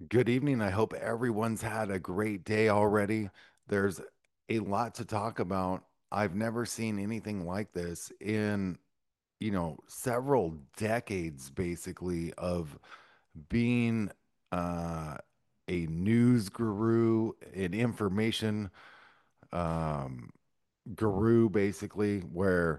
Good evening. I hope everyone's had a great day already. There's a lot to talk about. I've never seen anything like this in, several decades basically of being uh, a news guru, an information um, guru, basically, where,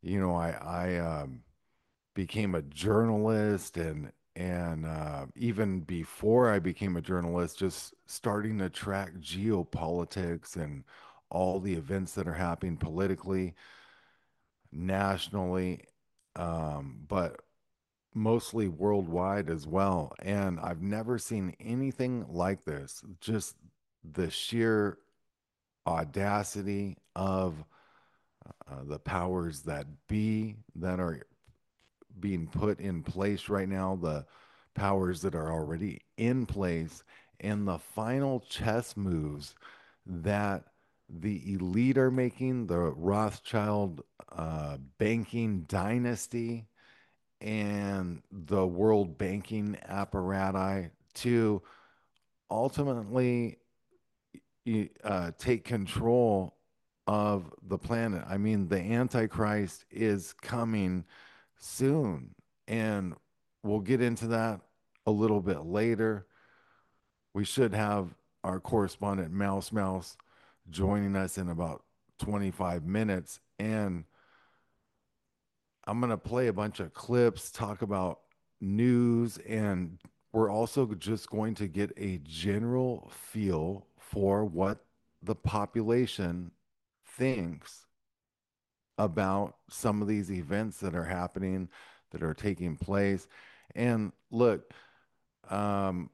I became a journalist and even before I became a journalist, just starting to track geopolitics and all the events that are happening politically, nationally, but mostly worldwide as well. And I've never seen anything like this. Just the sheer audacity of the powers that be that are being put in place right now, the powers that are already in place, and the final chess moves that the elite are making, the Rothschild banking dynasty and the world banking apparatus to ultimately take control of the planet. I mean, the Antichrist is coming soon, and we'll get into that a little bit later. We should have our correspondent Mouse joining us in about 25 minutes, and I'm going to play a bunch of clips, talk about news, and we're also just going to get a general feel for what the population thinks about some of these events that are happening, that are taking place. And look, um,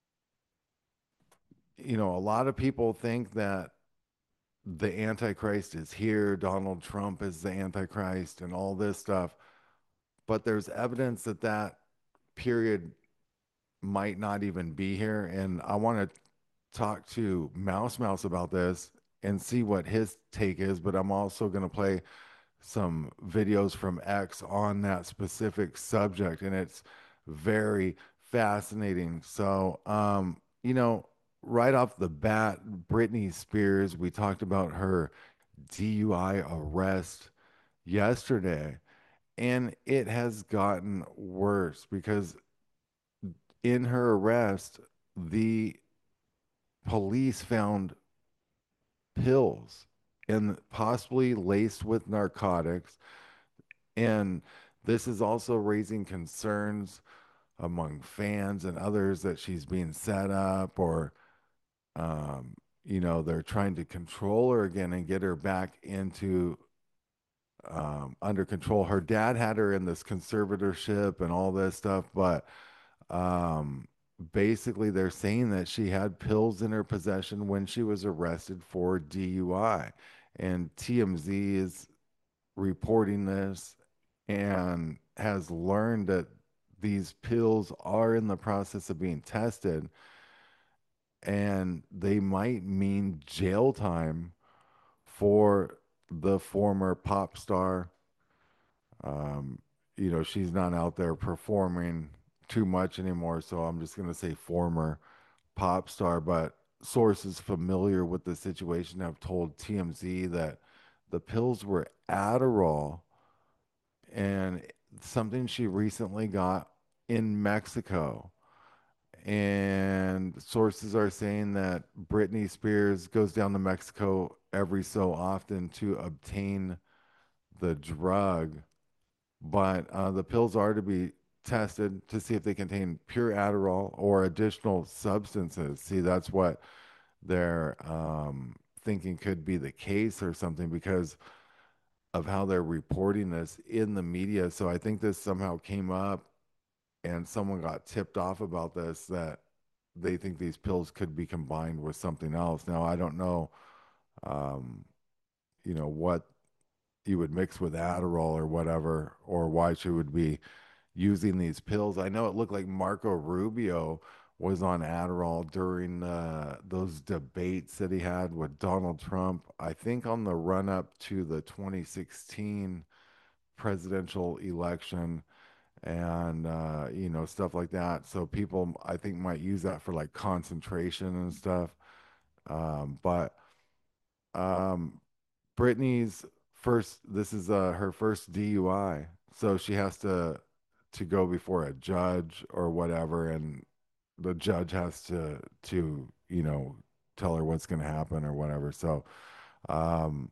a lot of people think that the Antichrist is here, Donald Trump is the Antichrist, and all this stuff. But there's evidence that that period might not even be here. And I want to talk to Mouse about this and see what his take is. But I'm also going to play some videos from X on that specific subject, and it's very fascinating. So, right off the bat, Britney Spears, we talked about her DUI arrest yesterday, and it has gotten worse because in her arrest, the police found pills and possibly laced with narcotics. And this is also raising concerns among fans and others that she's being set up or, um, they're trying to control her again and get her back into under control. Her dad had her in this conservatorship and all this stuff, but um, basically they're saying that she had pills in her possession when she was arrested for DUI. And TMZ is reporting this and has learned that these pills are in the process of being tested and they might mean jail time for the former pop star. Um, she's not out there performing too much anymore, so I'm just going to say former pop star. But sources familiar with the situation have told TMZ that the pills were Adderall and something she recently got in Mexico. And sources are saying that Britney Spears goes down to Mexico every so often to obtain the drug. But the pills are to be tested to see if they contain pure Adderall or additional substances. See, that's what they're thinking could be the case or something because of how they're reporting this in the media. So I think this somehow came up and someone got tipped off about this that they think these pills could be combined with something else. Now, I don't know, um, what you would mix with Adderall or whatever, or why she would be using these pills. I know it looked like Marco Rubio was on Adderall during those debates that he had with Donald Trump. I think on the run up to the 2016 presidential election. and stuff like that. So people, I think, might use that for like concentration and stuff. But um, Brittany's first, this is her first DUI, so she has to go before a judge or whatever, and the judge has to tell her what's going to happen or whatever. So um,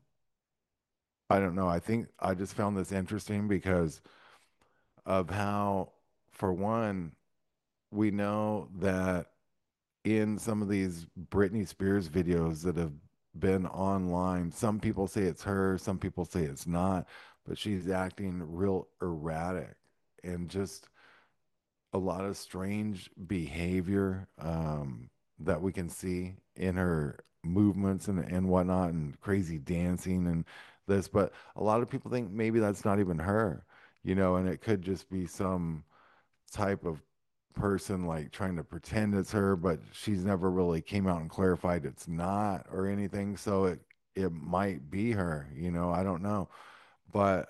I don't know. I think I just found this interesting because of how, for one, we know that in some of these Britney Spears videos that have been online, some people say it's her, some people say it's not, but she's acting real erratic and just a lot of strange behavior that we can see in her movements and whatnot, and crazy dancing and this. But a lot of people think maybe that's not even her, and it could just be some type of person like trying to pretend it's her, but she's never really came out and clarified it's not or anything. So it might be her, I don't know. But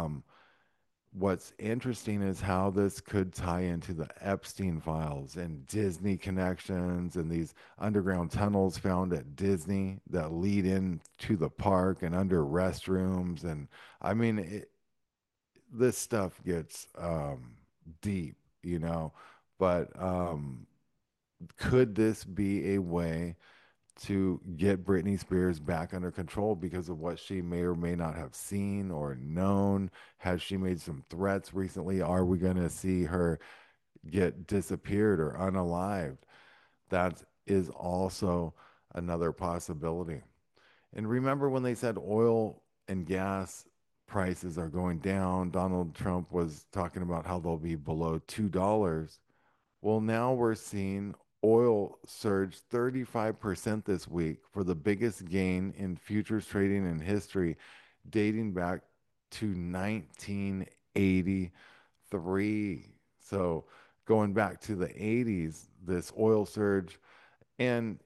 what's interesting is how this could tie into the Epstein files and Disney connections and these underground tunnels found at Disney that lead into the park and under restrooms. And I mean, this stuff gets deep, but could this be a way to get Britney Spears back under control because of what she may or may not have seen or known? Has she made some threats recently? Are we going to see her get disappeared or unalived? That is also another possibility. And remember when they said oil and gas prices are going down, Donald Trump was talking about how they'll be below $2. Well, now we're seeing oil surge 35% this week for the biggest gain in futures trading in history, dating back to 1983. So going back to the 80s, this oil surge, and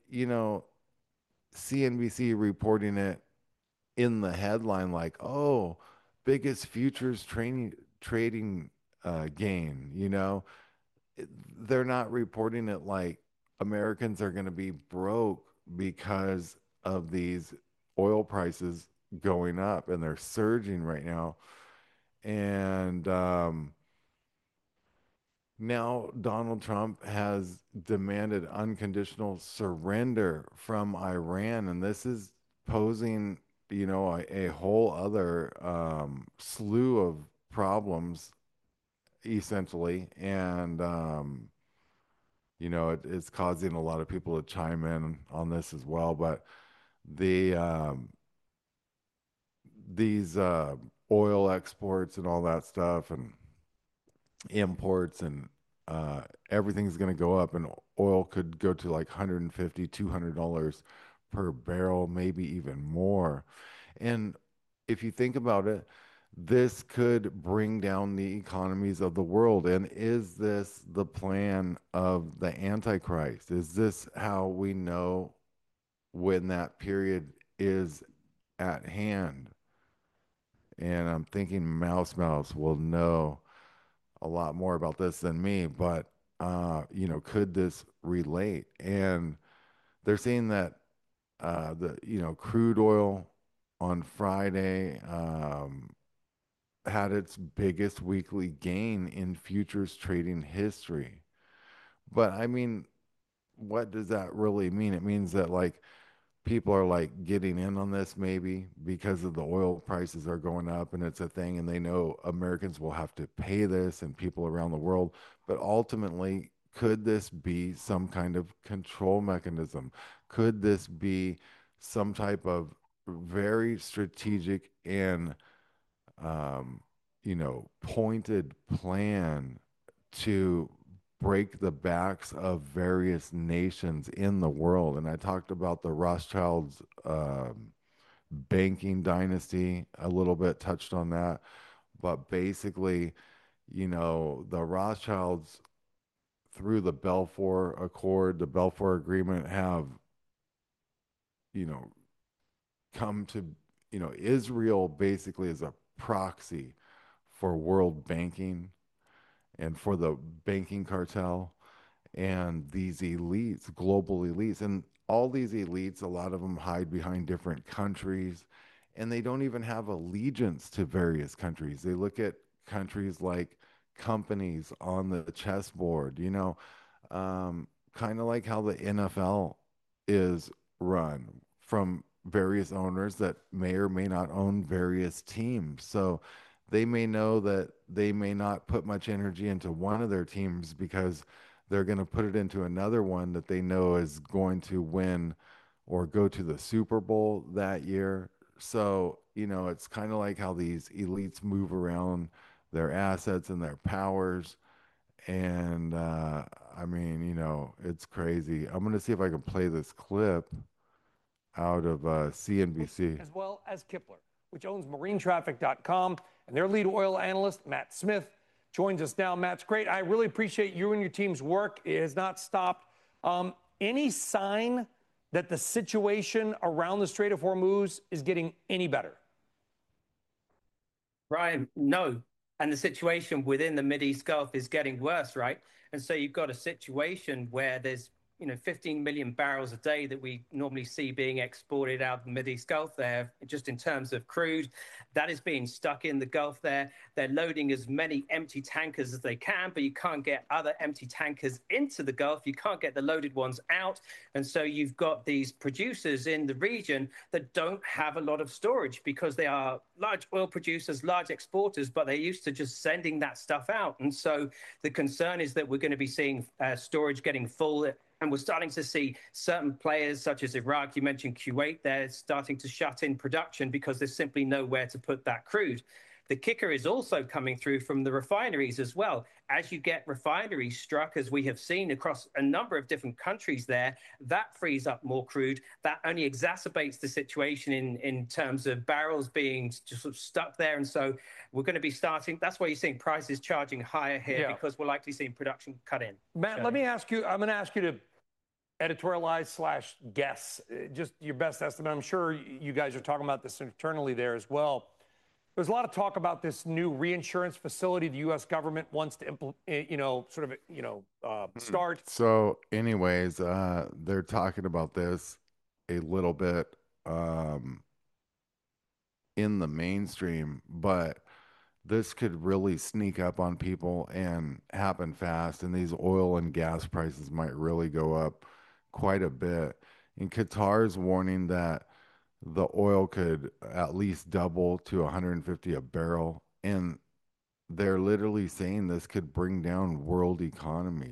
CNBC reporting it in the headline like, "Oh, biggest futures trading gain," they're not reporting it like Americans are going to be broke because of these oil prices going up, and they're surging right now. And now Donald Trump has demanded unconditional surrender from Iran, and this is posing, a whole other slew of problems, essentially. And it's causing a lot of people to chime in on this as well. But the these oil exports and all that stuff and imports and everything's going to go up, and oil could go to like 150, $200 per barrel, maybe even more. And if you think about it, this could bring down the economies of the world. And is this the plan of the Antichrist? Is this how we know when that period is at hand? And I'm thinking Mouse will know a lot more about this than me, but could this relate? And they're saying that the crude oil on Friday had its biggest weekly gain in futures trading history. But I mean, what does that really mean? It means that like people are like getting in on this maybe because of the oil prices are going up and it's a thing, and they know Americans will have to pay this and people around the world. But ultimately, could this be some kind of control mechanism? Could this be some type of very strategic and pointed plan to break the backs of various nations in the world? And I talked about the Rothschilds banking dynasty a little bit, touched on that. But basically, the Rothschilds, through the Balfour Accord, the Balfour Agreement, have, you know, come to, Israel basically as a proxy for world banking. and for the banking cartel and these elites, global elites. And all these elites, a lot of them hide behind different countries, and they don't even have allegiance to various countries. They look at countries like companies on the chessboard, kind of like how the NFL is run from various owners that may or may not own various teams. So they may know that they may not put much energy into one of their teams because they're going to put it into another one that they know is going to win or go to the Super Bowl that year. So, it's kind of like how these elites move around their assets and their powers. And I mean, it's crazy. I'm going to see if I can play this clip out of CNBC. As well as Kipler, which owns marinetraffic.com, and their lead oil analyst, Matt Smith, joins us now. Matt's great. I really appreciate you and your team's work. It has not stopped. Any sign that the situation around the Strait of Hormuz is getting any better? Ryan, no. And the situation within the Mideast Gulf is getting worse, right? And so you've got a situation where there's 15 million barrels a day that we normally see being exported out of the Mideast Gulf there, just in terms of crude. That is being stuck in the Gulf there. They're loading as many empty tankers as they can, but you can't get other empty tankers into the Gulf. You can't get the loaded ones out. And so you've got these producers in the region that don't have a lot of storage because they are large oil producers, large exporters, but they're used to just sending that stuff out. And so the concern is that we're going to be seeing storage getting full. And we're starting to see certain players such as Iraq, you mentioned Kuwait, they're starting to shut in production because there's simply nowhere to put that crude. The kicker is also coming through from the refineries as well. As you get refineries struck, as we have seen across a number of different countries there, that frees up more crude. That only exacerbates the situation in terms of barrels being just sort of stuck there. And so we're going to be starting, that's why you're seeing prices charging higher here, because we're likely seeing production cut in. Matt, let me ask you, I'm going to ask you to editorialize / guess, just your best estimate. I'm sure you guys are talking about this internally there as well. There's a lot of talk about this new reinsurance facility the U.S. government wants to, start. So, anyways, they're talking about this a little bit in the mainstream, but this could really sneak up on people and happen fast. And these oil and gas prices might really go up quite a bit. And Qatar's warning that the oil could at least double to 150 a barrel. And they're literally saying this could bring down world economy.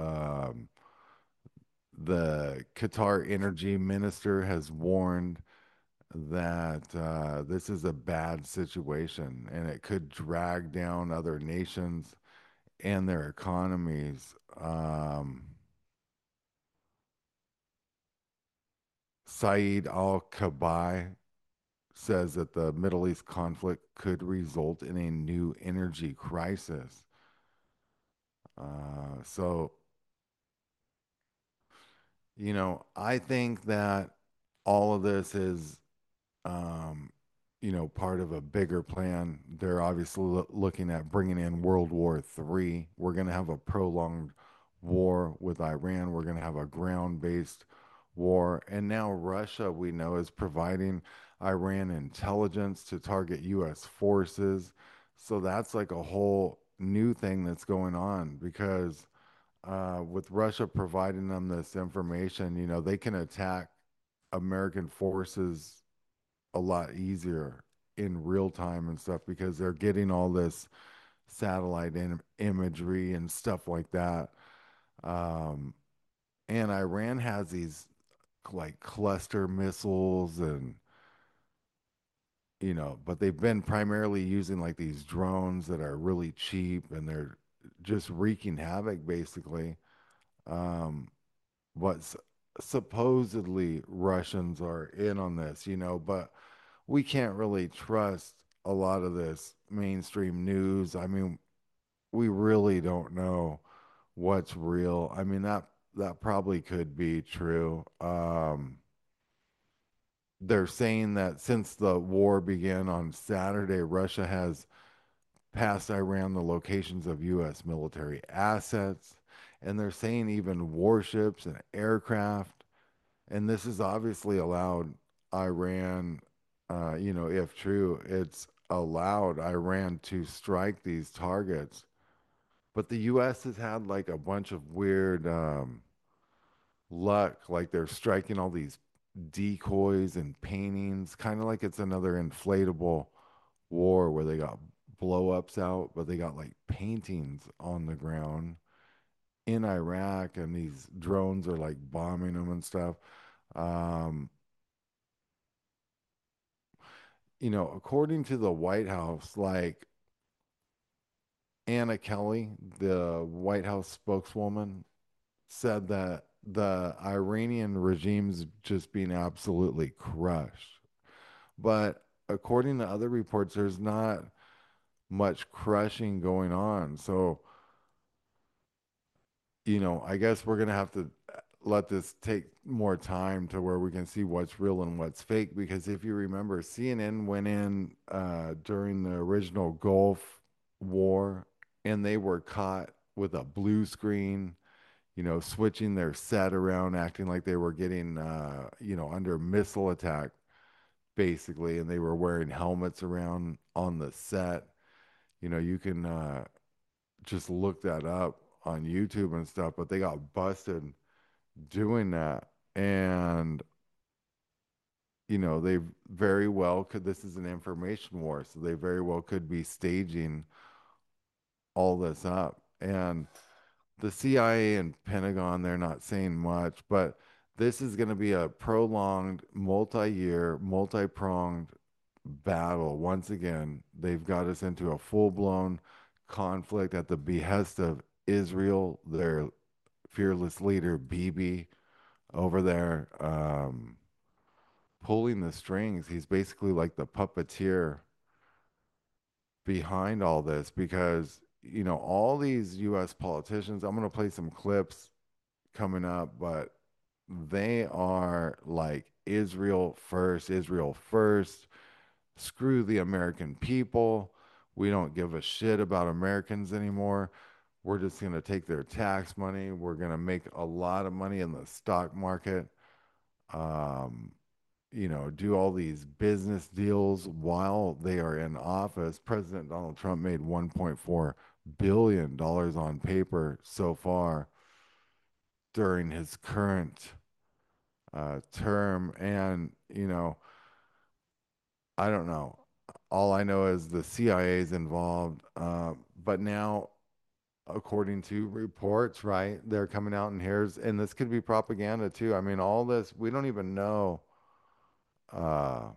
The Qatar energy minister has warned that this is a bad situation and it could drag down other nations and their economies. Saeed Al-Kabai says that the Middle East conflict could result in a new energy crisis. So, I think that all of this is, um, part of a bigger plan. They're obviously looking at bringing in World War III. We're going to have a prolonged war with Iran. We're going to have a ground-based war. And now Russia, we know, is providing Iran intelligence to target U.S. forces. So that's like a whole new thing that's going on because with Russia providing them this information, they can attack American forces a lot easier in real time and stuff because they're getting all this satellite imagery and stuff like that. Um, and Iran has these like cluster missiles and but they've been primarily using like these drones that are really cheap and they're just wreaking havoc basically. Um, but supposedly Russians are in on this, but we can't really trust a lot of this mainstream news. I mean, we really don't know what's real. I mean, that probably could be true. They're saying that since the war began on Saturday, Russia has past Iran the locations of U.S. military assets, and they're saying even warships and aircraft. And this has obviously allowed Iran, if true, it's allowed Iran to strike these targets. But the U.S. has had like a bunch of weird luck, like they're striking all these decoys and paintings, kind of like it's another inflatable war where they got blow ups out, but they got like paintings on the ground in Iraq, and these drones are like bombing them and stuff. Um, according to the White House, like Anna Kelly, the White House spokeswoman, said that the Iranian regime's just being absolutely crushed. But according to other reports, there's not much crushing going on. So, I guess we're going to have to let this take more time to where we can see what's real and what's fake. Because if you remember, CNN went in during the original Gulf War, and they were caught with a blue screen, switching their set around, acting like they were getting, under missile attack, basically. And they were wearing helmets around on the set. You can just look that up on YouTube and stuff, but they got busted doing that. And, they very well could, this is an information war, so they very well could be staging all this up. And the CIA and Pentagon, they're not saying much, but this is going to be a prolonged, multi-year, multi-pronged battle. Once again, they've got us into a full-blown conflict at the behest of Israel, their fearless leader, Bibi, over there, pulling the strings. He's basically like the puppeteer behind all this because, all these US politicians, I'm going to play some clips coming up, but they are like Israel first, Israel first. Screw the American people. We don't give a shit about Americans anymore. We're just going to take their tax money. We're going to make a lot of money in the stock market. Um, do all these business deals while they are in office. President Donald Trump made $1.4 billion on paper so far during his current term. And, I don't know. All I know is the CIA is involved. But now, according to reports, right, they're coming out and this could be propaganda too. I mean, all this, we don't even know, uh,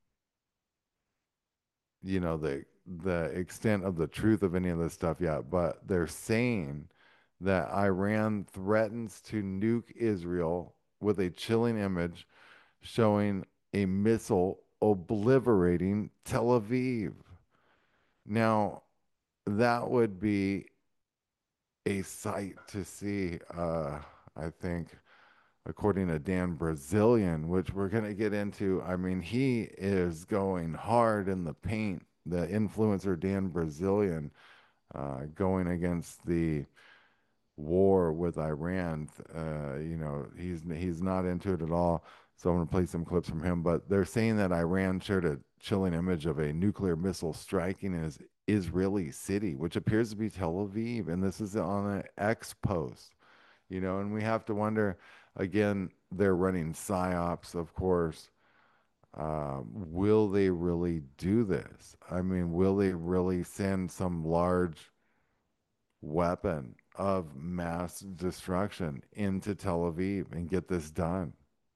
the extent of the truth of any of this stuff yet, but they're saying that Iran threatens to nuke Israel with a chilling image showing a missile obliterating Tel Aviv. Now, that would be a sight to see, I think, according to Dan Brazilian, which we're going to get into. I mean, he is going hard in the paint. The influencer Dan Brazilian, going against the war with Iran. He's not into it at all. So I'm going to play some clips from him. But they're saying that Iran shared a chilling image of a nuclear missile striking an Israeli city, which appears to be Tel Aviv. And this is on an X post, and we have to wonder again, they're running psyops, of course. Will they really do this? I mean, will they really send some large weapon of mass destruction into Tel Aviv and get this done?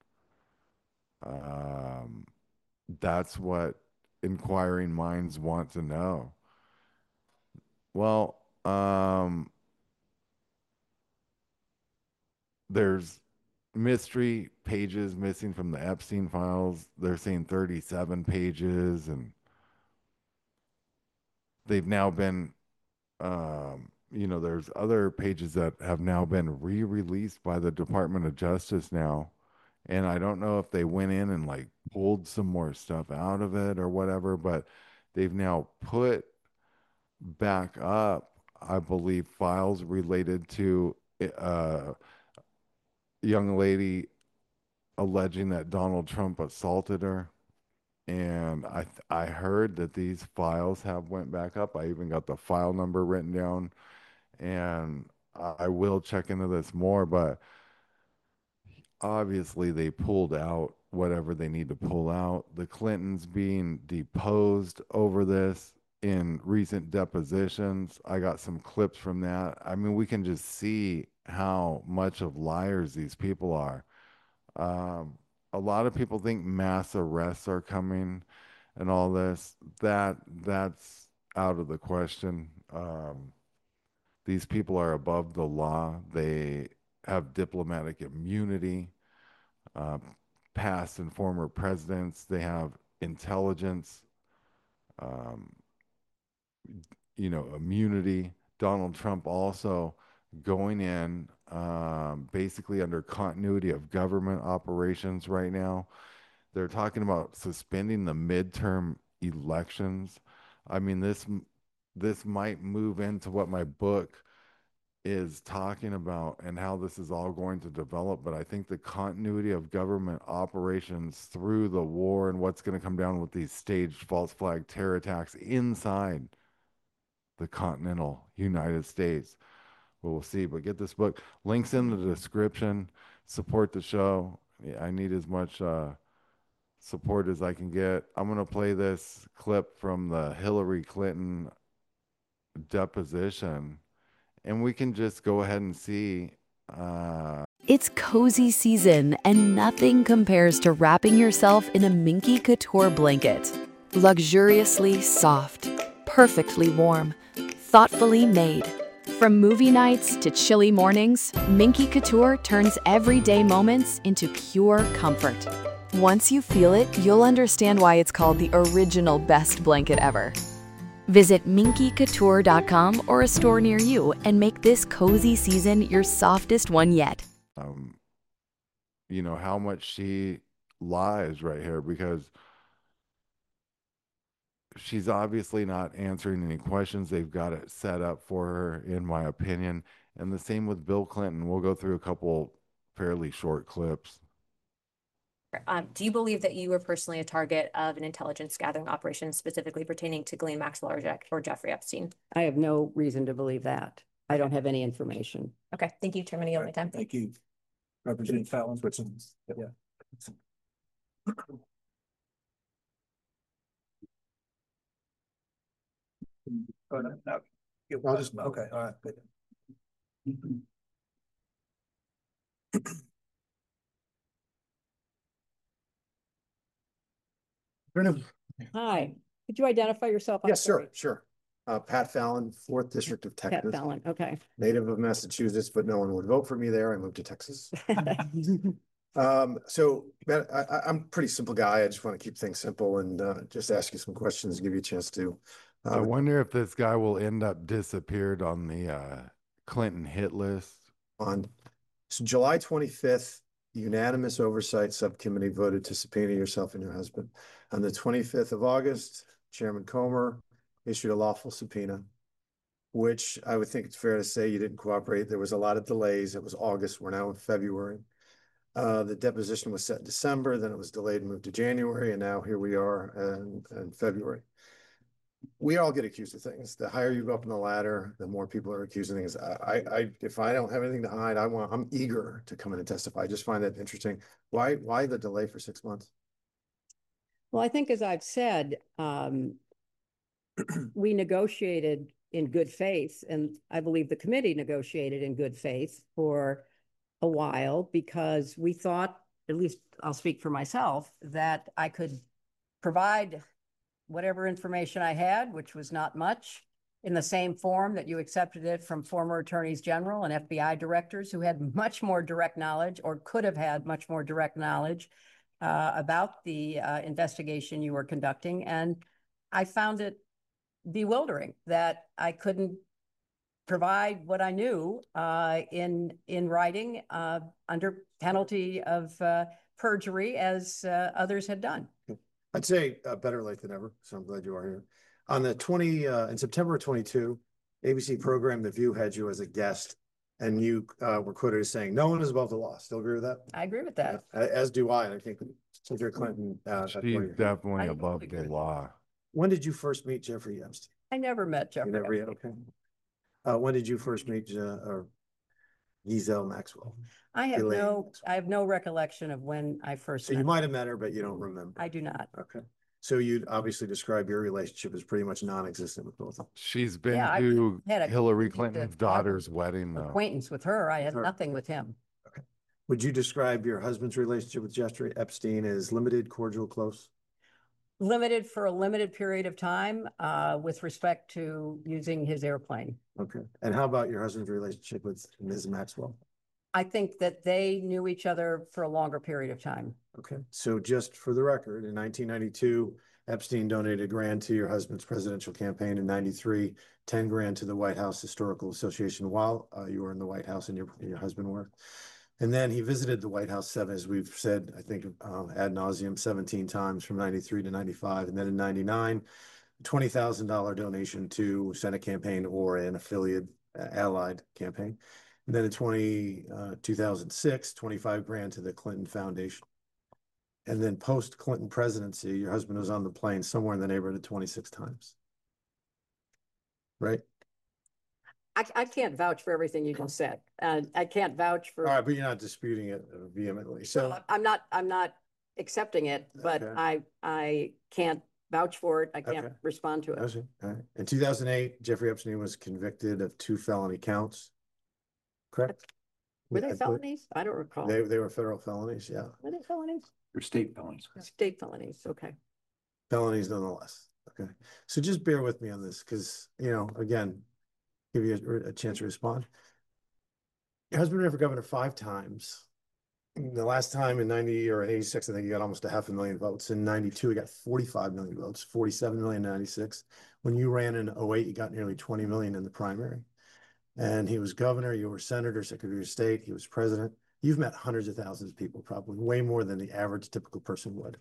Um, that's what inquiring minds want to know. Well, there's mystery pages missing from the Epstein files. They're saying 37 pages, and they've now been, there's other pages that have now been re-released by the Department of Justice now. And I don't know if they went in and like pulled some more stuff out of it or whatever, but they've now put back up, I believe, files related to a young lady alleging that Donald Trump assaulted her. And I heard that these files have went back up. I even got the file number written down, and I will check into this more, but obviously they pulled out whatever they need to pull out. The Clintons being deposed over this in recent depositions. I got some clips from that. I mean, we can just see how much of liars these people are. Um, a lot of people think mass arrests are coming and all this. That's out of the question. These people are above the law. They have diplomatic immunity. Uh, Past and former presidents, they have intelligence, um, immunity. Donald Trump also going in basically under continuity of government operations right now. They're talking about suspending the midterm elections. I mean, this might move into what my book is talking about and how this is all going to develop. But I think the continuity of government operations through the war and what's going to come down with these staged false flag terror attacks inside the continental United States. We'll see. But get this book. Links in the description. Support the show. I need as much support as I can get. I'm going to play this clip from the Hillary Clinton deposition, and we can just go ahead and see. It's cozy season, and nothing compares to wrapping yourself in a Minky Couture blanket. Luxuriously soft, perfectly warm, thoughtfully made. From movie nights to chilly mornings, Minky Couture turns everyday moments into pure comfort. Once you feel it, you'll understand why it's called the original best blanket ever. Visit minkycouture.com or a store near you and make this cozy season your softest one yet. How much she lies right here, because she's obviously not answering any questions. They've got it set up for her, in my opinion. And the same with Bill Clinton. We'll go through a couple fairly short clips. Do you believe that you were personally a target of an intelligence gathering operation specifically pertaining to Ghislaine Maxwell or Jeffrey Epstein? I have no reason to believe that. I don't have any information. Okay, thank you. Chairman, yield my time. Thank you. Representative Fallon. Yeah. Oh, no. I'll just, okay, all right, good. Hi, could you identify yourself? Yes, sir, sure. Pat Fallon, 4th District of Texas. Pat Fallon, okay. Native of Massachusetts, but no one would vote for me there. I moved to Texas. So I'm a pretty simple guy. I just want to keep things simple and just ask you some questions, give you a chance to. I wonder if this guy will end up disappeared on the Clinton hit list. So July 25th, unanimous oversight subcommittee voted to subpoena yourself and your husband. On the 25th of August, Chairman Comer issued a lawful subpoena, which I would think it's fair to say you didn't cooperate. There was a lot of delays. It was August. We're now in February. The deposition was set in December, then it was delayed and moved to January, and now here we are in February. We all get accused of things. The higher you go up in the ladder, the more people are accusing things. If I don't have anything to hide, I'm eager to come in and testify. I just find that interesting. Why the delay for 6 months? Well, I think, as I've said, we negotiated in good faith, and I believe the committee negotiated in good faith for a while, because we thought, at least I'll speak for myself, that I could provide whatever information I had, which was not much, in the same form that you accepted it from former attorneys general and FBI directors who had much more direct knowledge, or could have had much more direct knowledge about the investigation you were conducting. And I found it bewildering that I couldn't provide what I knew in writing under penalty of perjury, as others had done. I'd say better late than never, so I'm glad you are here. On the in September of 22, ABC program The View had you as a guest, and you were quoted as saying, "No one is above the law." Still agree with that? I agree with that. As do I. I think Senator Clinton. That's why She's you're here. definitely I above totally the agree. law. When did you first meet Jeffrey Epstein? I never met Jeffrey. You never yet? Epstein. Okay. When did you first meet Giselle Maxwell? I have Ghislaine no, Maxwell. I have no recollection of when I first So met you her. might have met her, but you don't remember. I do not. Okay. So you'd obviously describe your relationship as pretty much non-existent with both of them. She's been Yeah, I to had a- Hillary just a Clinton's awkward daughter's wedding, though. Acquaintance with her. I had her. nothing with him. Would you describe your husband's relationship with Jeffrey Epstein as limited, cordial, close? Limited for a limited period of time, with respect to using his airplane. Okay. And how about your husband's relationship with Ms. Maxwell? I think that they knew each other for a longer period of time. Okay. So just for the record, in 1992, Epstein donated $1,000 to your husband's presidential campaign. In 93, $10,000 to the White House Historical Association while you were in the White House and your husband were. And then he visited the White House as we've said, I think ad nauseum 17 times from 93 to 95. And then in 99, $20,000 donation to Senate campaign or an affiliate allied campaign. And then in 2006, $25,000 to the Clinton Foundation. And then post Clinton presidency, your husband was on the plane somewhere in the neighborhood of 26 times. Right? I can't vouch for everything you just said. I can't vouch for. All right, but you're not disputing it vehemently. So Well, I'm not accepting it, but Okay. I can't vouch for it. I can't Okay. respond to it. All right. In 2008, Jeffrey Epstein was convicted of 2 felony counts. Correct? Were Yeah, they I believe- felonies? I don't recall. They were federal felonies, yeah. Were they felonies? Or state felonies. State felonies, okay. Felonies nonetheless. Okay. So just bear with me on this because, again, give you a chance to respond. Your husband ran for governor 5 times. The last time in 90 or 86, I think he got almost 500,000 votes. In 92, he got 45 million votes, 47 million in 96. When you ran in 08, you got nearly 20 million in the primary. And he was governor, you were senator, secretary of state, he was president. You've met hundreds of thousands of people, probably way more than the average typical person would.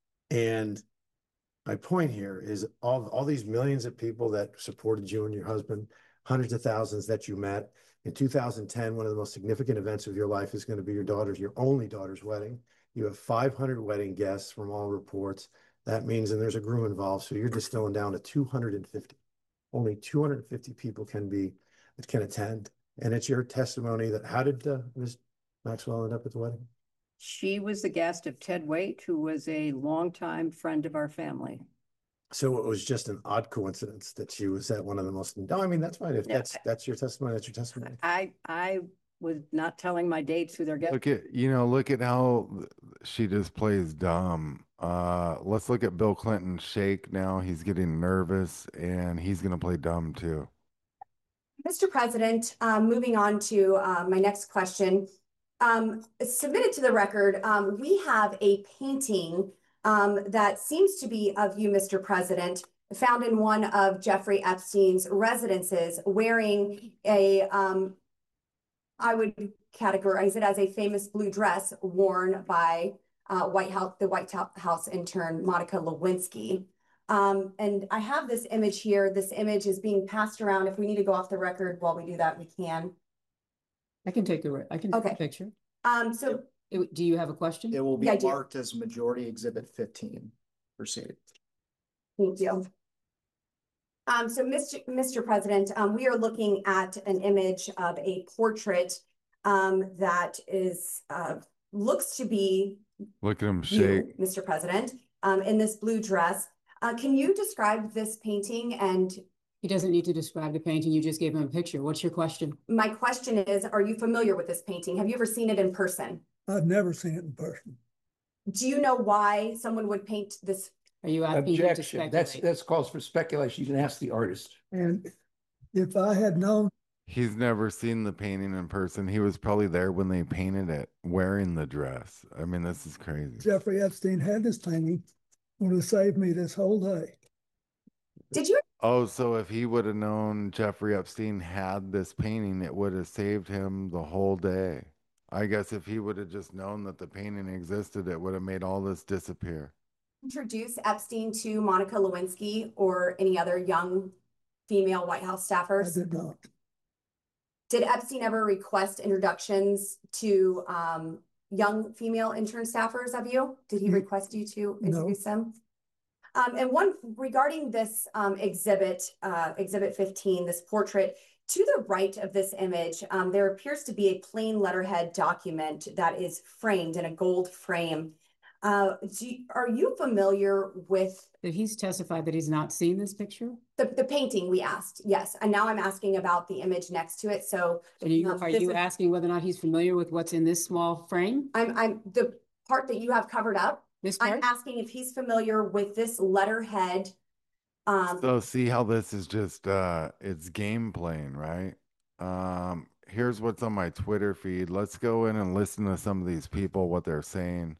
And my point here is all these millions of people that supported you and your husband, hundreds of thousands that you met. In 2010, one of the most significant events of your life is going to be your only daughter's wedding. You have 500 wedding guests from all reports. That means, and there's a groom involved, so you're distilling down to 250. Only 250 people can attend. And it's your testimony that, how did Ms. Maxwell end up at the wedding? She was the guest of Ted Waite, who was a longtime friend of our family. So it was just an odd coincidence that she was at one of the most, no, I mean, that's fine. If Yeah. that's your testimony, that's your testimony. I was not telling my dates who their guests. Look at how she just plays dumb. Let's look at Bill Clinton shake now. He's getting nervous and he's going to play dumb too. Mr. President, moving on to my next question. Submitted to the record, we have a painting that seems to be of you, Mr. President, found in one of Jeffrey Epstein's residences wearing I would categorize it as a famous blue dress worn by the White House intern, Monica Lewinsky. And I have this image here. This image is being passed around. If we need to go off the record while we do that, we can. I can take the Okay. picture. So Do you have a question? It will be Yeah, I do. marked as Majority Exhibit 15. Proceed. thank you. So Mr. President, we are looking at an image of a portrait that is looks to be Look at him you, shake. Mr. President, in this blue dress. Can you describe this painting? And He doesn't need to describe the painting. You just gave him a picture. What's your question? my question is, are you familiar with this painting? Have you ever seen it in person? I've never seen it in person. Do you know why someone would paint this? Are you asking him to Objection. speculate? That's calls for speculation. You can ask the artist. And if I had known, He's never seen the painting in person. He was probably there when they painted it, wearing the dress. I mean, this is crazy. Jeffrey Epstein had this painting, would have saved me this whole day. Did you? Oh, so if he would have known Jeffrey Epstein had this painting, it would have saved him the whole day. I guess if he would have just known that the painting existed, it would have made all this disappear. introduce Epstein to Monica Lewinsky or any other young female White House I staffers? did not. Did Epstein ever request introductions to young female intern staffers of you? Did he request you to introduce them? And one regarding this exhibit 15, this portrait, to the right of this image, there appears to be a plain letterhead document that is framed in a gold frame. Are you familiar with If he's testified that he's not seen this picture? the painting we asked? Yes. And now I'm asking about the image next to it. So And are this you is- asking whether or not he's familiar with what's in this small frame? I'm the part that you have covered up. This I'm part? asking if he's familiar with this letterhead. So see how this is just it's game playing, right? Here's what's on my Twitter feed. Let's go in and listen to some of these people, what they're saying.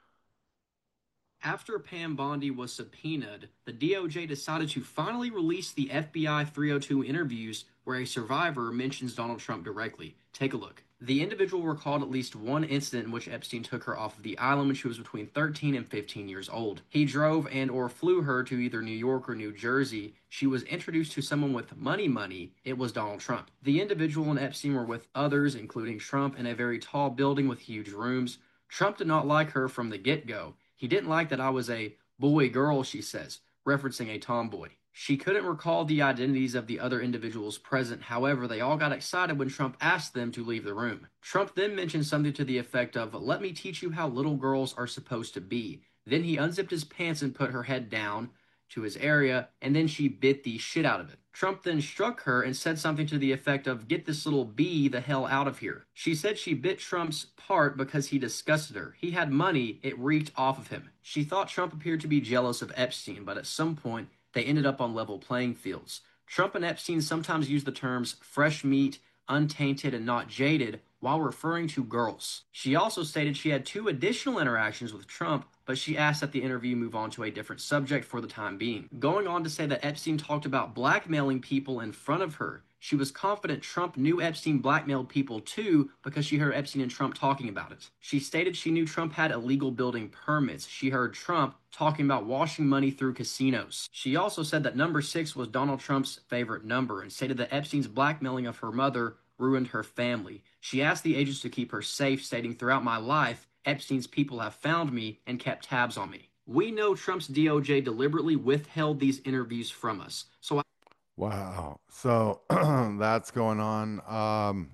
After Pam Bondi was subpoenaed, the DOJ decided to finally release the FBI 302 interviews where a survivor mentions Donald Trump directly. Take a look. The individual recalled at least one incident in which Epstein took her off of the island when she was between 13 and 15 years old. He drove and or flew her to either New York or New Jersey. She was introduced to someone with money. It was Donald Trump. The individual and Epstein were with others, including Trump, in a very tall building with huge rooms. Trump did not like her from the get-go. He didn't like that I was a boy-girl, she says, referencing a tomboy. She couldn't recall the identities of the other individuals present. However, they all got excited when Trump asked them to leave the room. Trump then mentioned something to the effect of, "Let me teach you how little girls are supposed to be." Then he unzipped his pants and put her head down to his area, and then she bit the shit out of it. Trump then struck her and said something to the effect of, "Get this little bee the hell out of here." She said she bit Trump's part because he disgusted her. He had money, it reeked off of him. She thought Trump appeared to be jealous of Epstein, but at some point, they ended up on level playing fields. Trump and Epstein sometimes use the terms fresh meat, untainted, and not jaded while referring to girls. She also stated she had 2 additional interactions with Trump, but she asked that the interview move on to a different subject for the time being. Going on to say that Epstein talked about blackmailing people in front of her. She was confident Trump knew Epstein blackmailed people too because she heard Epstein and Trump talking about it. She stated she knew Trump had illegal building permits. She heard Trump talking about washing money through casinos. She also said that number 6 was Donald Trump's favorite number and stated that Epstein's blackmailing of her mother ruined her family. She asked the agents to keep her safe, stating, "Throughout my life, Epstein's people have found me and kept tabs on me." We know Trump's DOJ deliberately withheld these interviews from us. So Wow. So that's going on.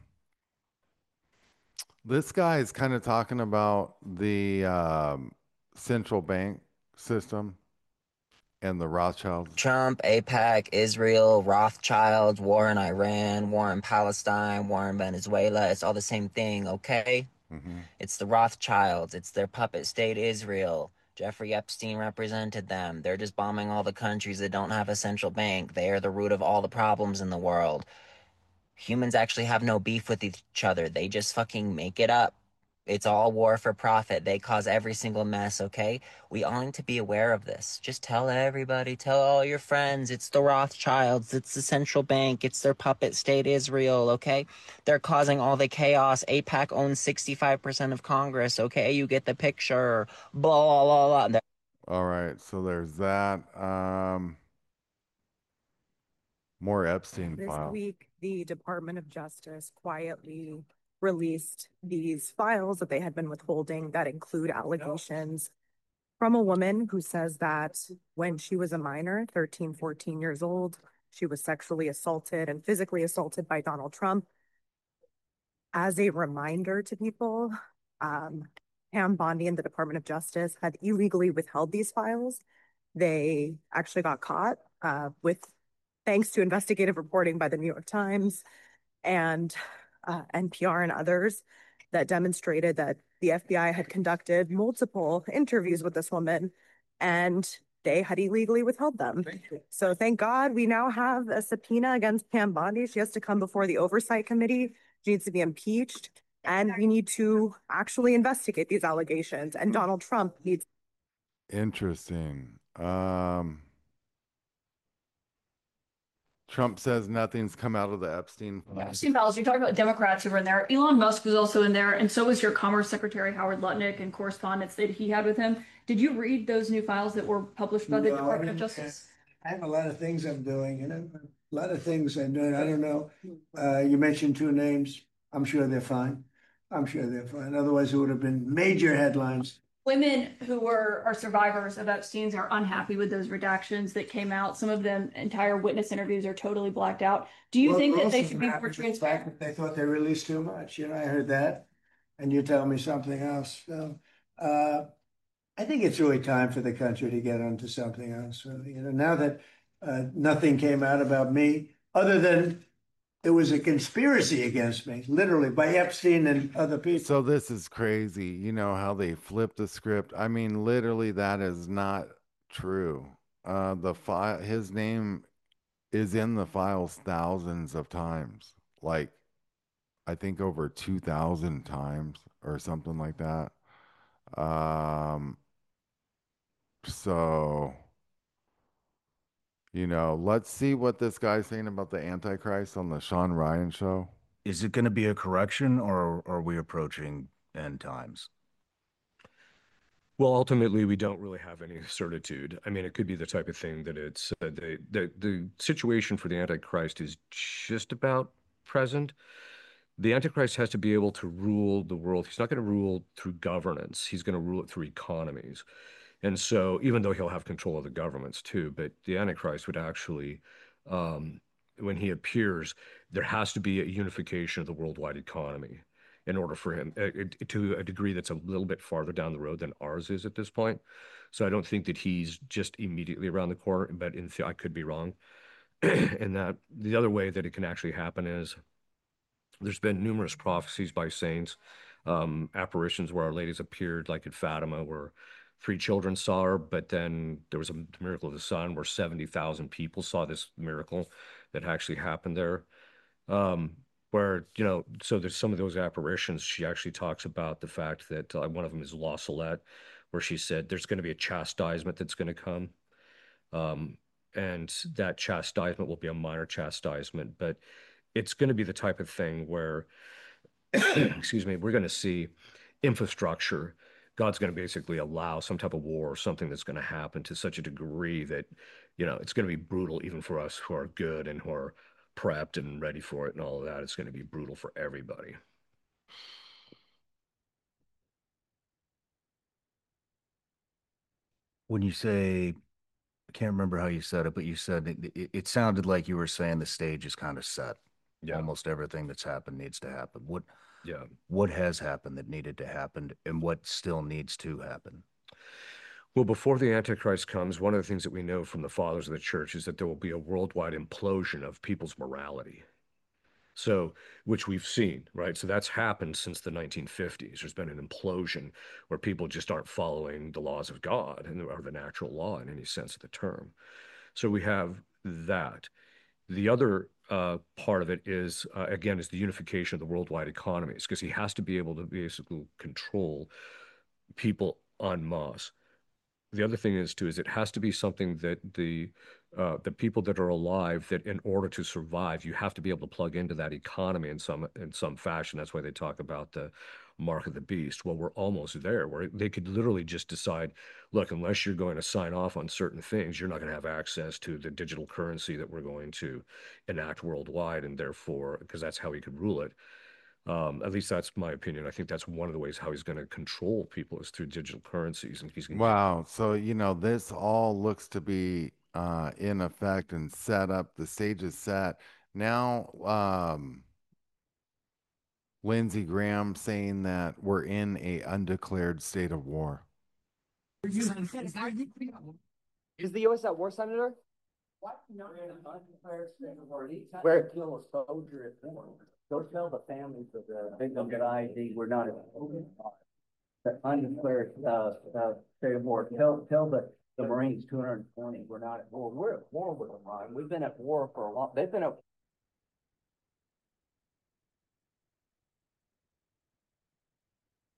This guy is kind of talking about the central bank system and the Rothschilds. Trump, AIPAC, Israel, Rothschilds, war in Iran, war in Palestine, war in Venezuela. It's all the same thing, okay? It's the Rothschilds. It's their puppet state Israel. Jeffrey Epstein represented them. They're just bombing all the countries that don't have a central bank. They are the root of all the problems in the world. Humans actually have no beef with each other. They just fucking make it up. It's all war for profit. They cause every single mess, okay? We all need to be aware of this. Just tell everybody, tell all your friends, it's the Rothschilds, it's the central bank, it's their puppet state Israel, okay? They're causing all the chaos. AIPAC owns 65% of Congress, okay? You get the picture. Blah, blah, blah. All right, so there's that. More Epstein This files. week, the Department of Justice quietly released these files that they had been withholding that include allegations from a woman who says that when she was a minor, 13, 14 years old, she was sexually assaulted and physically assaulted by Donald Trump. As a reminder to people, Pam Bondi and the Department of Justice had illegally withheld these files. They actually got caught thanks to investigative reporting by the New York Times and NPR and others that demonstrated that the FBI had conducted multiple interviews with this woman and they had illegally withheld them. So thank God we now have a subpoena against Pam Bondi. She has to come before the Oversight Committee. She needs to be impeached. And we need to actually investigate these allegations. And Donald Trump needs. Interesting. Trump says nothing's come out of the Epstein. Epstein files, you talked about Democrats who were in there. Elon Musk was also in there, and so was your Commerce Secretary Howard Lutnick and correspondence that he had with him. Did you read those new files that were published by the Department of Justice? I have a lot of things I'm doing, a lot of things I'm doing. I don't know. You mentioned two names. I'm sure they're fine. I'm sure they're fine. Otherwise, it would have been major headlines. Women who are survivors of Epstein's are unhappy with those redactions that came out. Some of them entire witness interviews are totally blacked out. Do you think that they should be more transparent? They thought they released too much. I heard that, and you tell me something else. So, I think it's really time for the country to get onto something else. Now that nothing came out about me, other than it was a conspiracy against me, literally, by Epstein and other people. So this is crazy. You know how they flipped the script. I mean, literally, that is not true. The file, his name is in the files thousands of times, like I think over 2,000 times or something like that. So, let's see what this guy's saying about the Antichrist on the Sean Ryan show. Is it going to be a correction, or are we approaching end times? Well, ultimately, we don't really have any certitude. I mean, it could be the type of thing that it's the situation for the Antichrist is just about present. The Antichrist has to be able to rule the world. He's not going to rule through governance. He's going to rule it through economies. And so, even though he'll have control of the governments too, but the Antichrist would actually, when he appears, there has to be a unification of the worldwide economy in order for him to a degree that's a little bit farther down the road than ours is at this point. So I don't think that he's just immediately around the corner, but I could be wrong. And that the other way that it can actually happen is there's been numerous prophecies by saints, apparitions where Our Lady's appeared, like at Fatima, where 3 children saw her, but then there was a miracle of the sun where 70,000 people saw this miracle that actually happened there. Where, so there's some of those apparitions, she actually talks about the fact that one of them is La Salette, where she said there's going to be a chastisement that's going to come. And that chastisement will be a minor chastisement, but it's going to be the type of thing where, excuse me, we're going to see infrastructure. God's going to basically allow some type of war or something that's going to happen to such a degree that, it's going to be brutal even for us who are good and who are prepped and ready for it and all of that. It's going to be brutal for everybody. When you say, I can't remember how you said it, but you said it sounded like you were saying the stage is kind of set. Yeah. Almost everything that's happened needs to happen. What has happened that needed to happen, and what still needs to happen? Well, before the Antichrist comes, one of the things that we know from the fathers of the church is that there will be a worldwide implosion of people's morality. So, which we've seen, right? So that's happened since the 1950s. There's been an implosion where people just aren't following the laws of God or the natural law in any sense of the term. So we have that. The other part of it is, again, is the unification of the worldwide economies, because he has to be able to basically control people en masse. The other thing is it has to be something that the people that are alive, that in order to survive, you have to be able to plug into that economy in some fashion. That's why they talk about the mark of the beast. Well, we're almost there, where they could literally just decide, look, unless you're going to sign off on certain things, you're not going to have access to the digital currency that we're going to enact worldwide, and therefore, because that's how he could rule it. At least that's my opinion. I think that's one of the ways how he's going to control people is through digital currencies. And wow. So, this all looks to be in effect and set up. The stage is set. Now, Lindsey Graham saying that we're in a undeclared state of war. Is the U.S. at war, Senator? What? No, where kill a soldier at war. Go tell the families of the victims that we're not at the undeclared state of war. Tell the Marines 220 we're not at war. We're at war with them, Ryan. We've been at war for a long. They've been at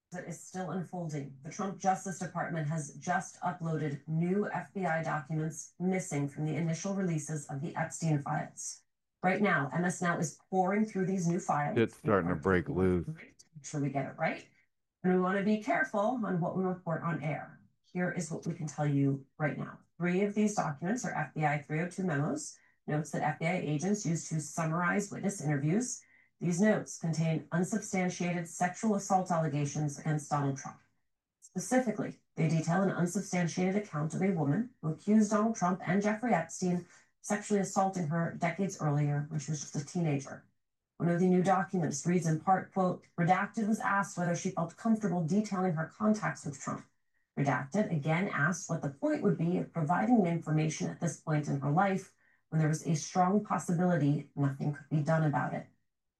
that is still unfolding. The Trump Justice Department has just uploaded new FBI documents missing from the initial releases of the Epstein files. Right now, MS Now is pouring through these new files. It's starting to break loose. Make sure we get it right. And we want to be careful on what we report on air. Here is what we can tell you right now. 3 of these documents are FBI 302 memos, notes that FBI agents used to summarize witness interviews. These notes contain unsubstantiated sexual assault allegations against Donald Trump. Specifically, they detail an unsubstantiated account of a woman who accused Donald Trump and Jeffrey Epstein of sexually assaulting her decades earlier when she was just a teenager. One of the new documents reads in part, quote, Redacted was asked whether she felt comfortable detailing her contacts with Trump. Redacted again asked what the point would be of providing the information at this point in her life when there was a strong possibility nothing could be done about it.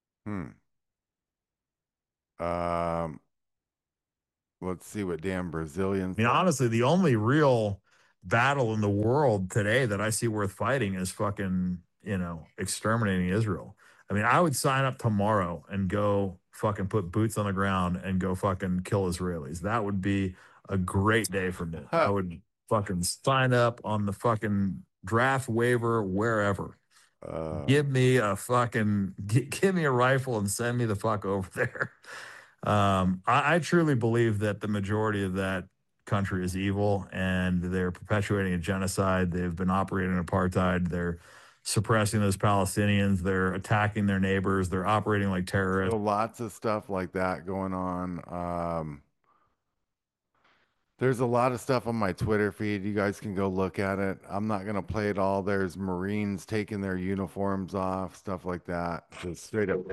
Let's see what Dan Brazilian. I mean, honestly, the only real battle in the world today that I see worth fighting is fucking, exterminating Israel. I mean, I would sign up tomorrow and go fucking put boots on the ground and go fucking kill Israelis. That would be a great day for me. I would fucking sign up on the fucking draft waiver wherever. Give me a fucking give me a rifle and send me the fuck over there. I truly believe that the majority of that country is evil and they're perpetuating a genocide. They've been operating apartheid. They're suppressing those Palestinians. They're attacking their neighbors. They're operating like terrorists. So lots of stuff like that going on. There's a lot of stuff on my Twitter feed. You guys can go look at it. I'm not going to play it all. There's Marines taking their uniforms off, stuff like that. Just straight up.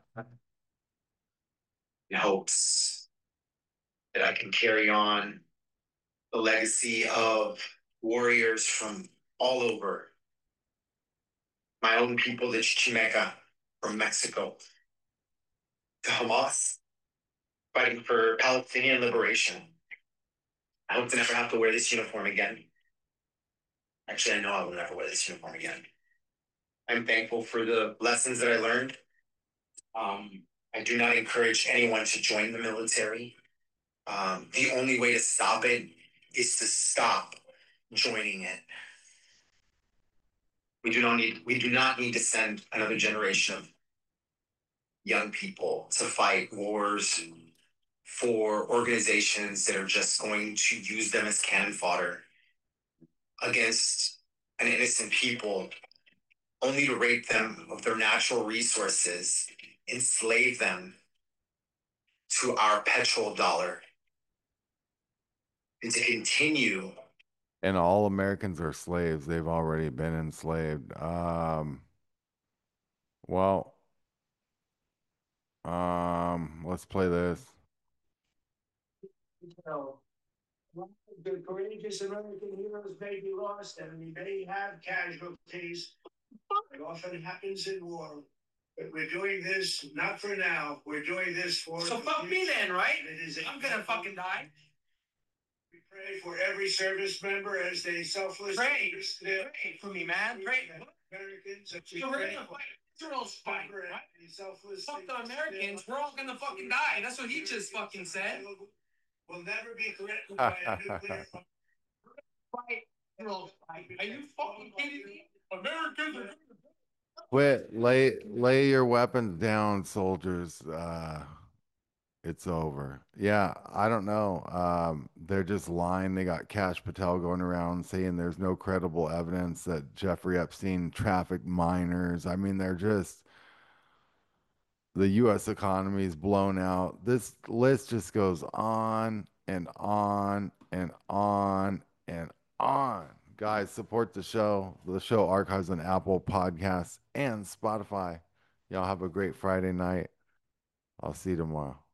In hopes that I can carry on the legacy of warriors from all over. My own people, the Chichimeca from Mexico, to Hamas, fighting for Palestinian liberation. I hope to never have to wear this uniform again. Actually, I know I will never wear this uniform again. I'm thankful for the lessons that I learned. I do not encourage anyone to join the military. The only way to stop it is to stop joining it. We do not need to send another generation of young people to fight wars for organizations that are just going to use them as cannon fodder against an innocent people, only to rape them of their natural resources, enslave them to our petrodollar, and to continue. And all Americans are slaves. They've already been enslaved. Let's play this. The courageous American heroes may be lost and we may have casualties. It often happens in war. But we're doing this not for now. We're doing this for. So fuck me then, right? I'm gonna fucking die. We pray for every service member as they selflessly. Pray for me, man. Pray. Americans. So we're gonna fight Israel's fight, right? Fuck the Americans. We're all gonna fucking die. That's what he just fucking said. Will never be threatened by a nuclear fight. Are you fucking kidding me? Americans are. Quit. Lay your weapons down, soldiers. It's over. Yeah, I don't know. They're just lying. They got Kash Patel going around saying there's no credible evidence that Jeffrey Epstein trafficked minors. I mean, they're just, the U.S. economy is blown out. This list just goes on and on and on and on. Guys, support the show. The show archives on Apple Podcasts and Spotify. Y'all have a great Friday night. I'll see you tomorrow.